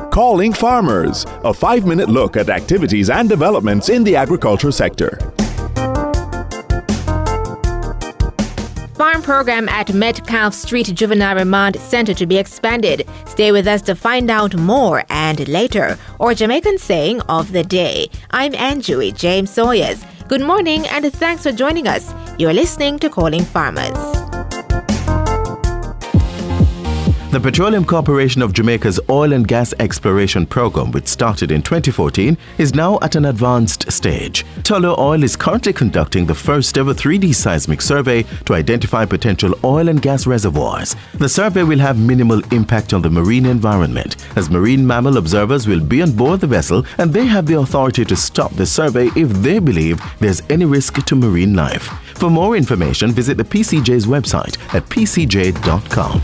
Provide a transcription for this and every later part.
Calling Farmers, a 5-minute look at activities and developments in the agriculture sector. Farm program at Metcalfe Street Juvenile Remand Center to be expanded. Stay with us to find out more. And later, or Jamaican saying of the day. I'm Anjui James Sawyers. Good morning and thanks for joining us. You're listening to Calling Farmers. The Petroleum Corporation of Jamaica's oil and gas exploration program, which started in 2014, is now at an advanced stage. Tullow Oil is currently conducting the first ever 3D seismic survey to identify potential oil and gas reservoirs. The survey will have minimal impact on the marine environment, as marine mammal observers will be on board the vessel and they have the authority to stop the survey if they believe there's any risk to marine life. For more information, visit the PCJ's website at pcj.com.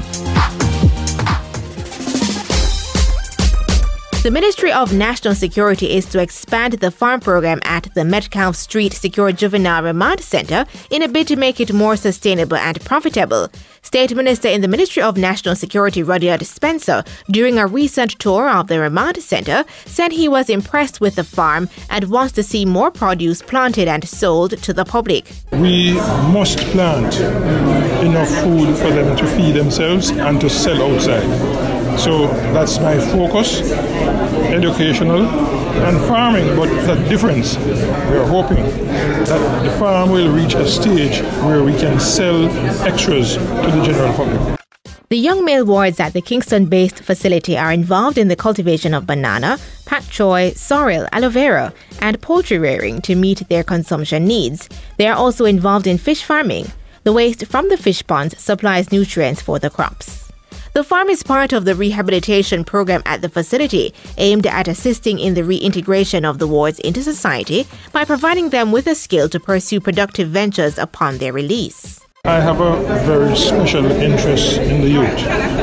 The Ministry of National Security is to expand the farm program at the Metcalfe Street Secure Juvenile Remand Center in a bid to make it more sustainable and profitable. State Minister in the Ministry of National Security, Rudyard Spencer, during a recent tour of the Remand Center, said he was impressed with the farm and wants to see more produce planted and sold to the public. We must plant enough food for them to feed themselves and to sell outside. So that's my focus, educational and farming, but the difference, we're hoping that the farm will reach a stage where we can sell extras to the general public. The young male wards at the Kingston-based facility are involved in the cultivation of banana, pak choy, sorrel, aloe vera, and poultry rearing to meet their consumption needs. They are also involved in fish farming. The waste from the fish ponds supplies nutrients for the crops. The farm is part of the rehabilitation program at the facility, aimed at assisting in the reintegration of the wards into society by providing them with a skill to pursue productive ventures upon their release. I have a very special interest in the youth,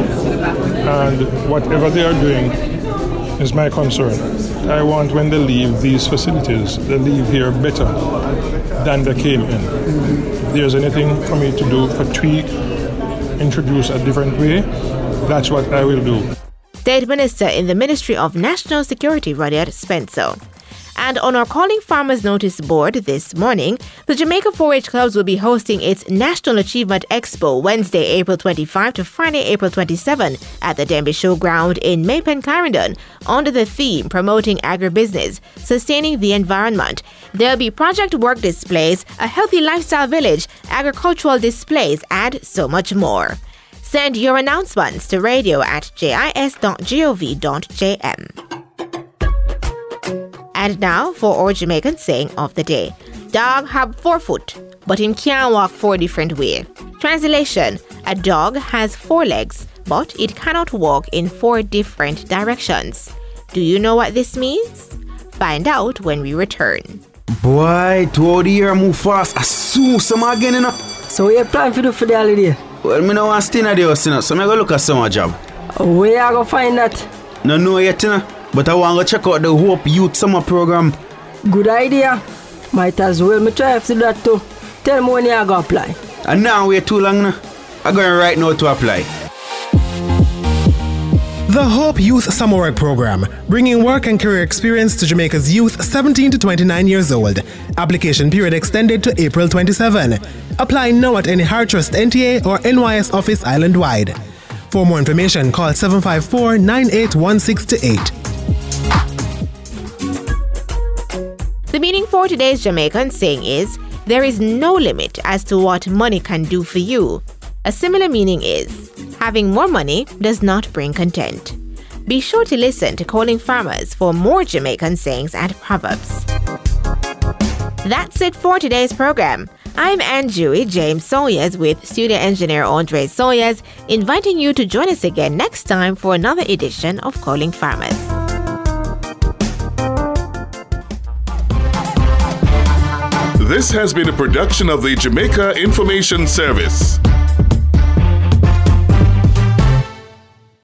and whatever they are doing is my concern. I want when they leave these facilities, they leave here better than they came in. If there's anything for me to do for tweak, introduce a different way, that's what I will do. State Minister in the Ministry of National Security, Rudyard Spencer. And on our Calling Farmers notice board this morning, the Jamaica 4-H Clubs will be hosting its National Achievement Expo Wednesday, April 25 to Friday, April 27 at the Denby Showground in Maypen, Clarendon, under the theme Promoting Agribusiness, Sustaining the Environment. There'll be project work displays, a healthy lifestyle village, agricultural displays, and so much more. Send your announcements to radio@jis.gov.jm. And now for our Jamaican saying of the day. Dog have 4 foot, but him can't walk 4 different ways. Translation: a dog has 4 legs, but it cannot walk in 4 different directions. Do you know what this means? Find out when we return. Boy, to the year move fast. I saw some again enough. So what you plan to do for the holiday? Well, me no want to stay in the house, so I go look at some job. Where you go find that? No yet, but I want to check out the Hope Youth Summer Program. Good idea. Might as well me try to do that too. Tell me when you go apply. And now wait too long now. I'm going right now to apply. The Hope Youth Summer Work Program, bringing work and career experience to Jamaica's youth 17 to 29 years old. Application period extended to April 27. Apply now at any HeartTrust NTA or NYS office island-wide. For more information, call 754-9816-8. The meaning for today's Jamaican saying is, there is no limit as to what money can do for you. A similar meaning is, having more money does not bring content. Be sure to listen to Calling Farmers for more Jamaican sayings and proverbs. That's it for today's program. I'm Anjui James Sawyers with studio engineer Andre Sawyers, inviting you to join us again next time for another edition of Calling Farmers. This has been a production of the Jamaica Information Service.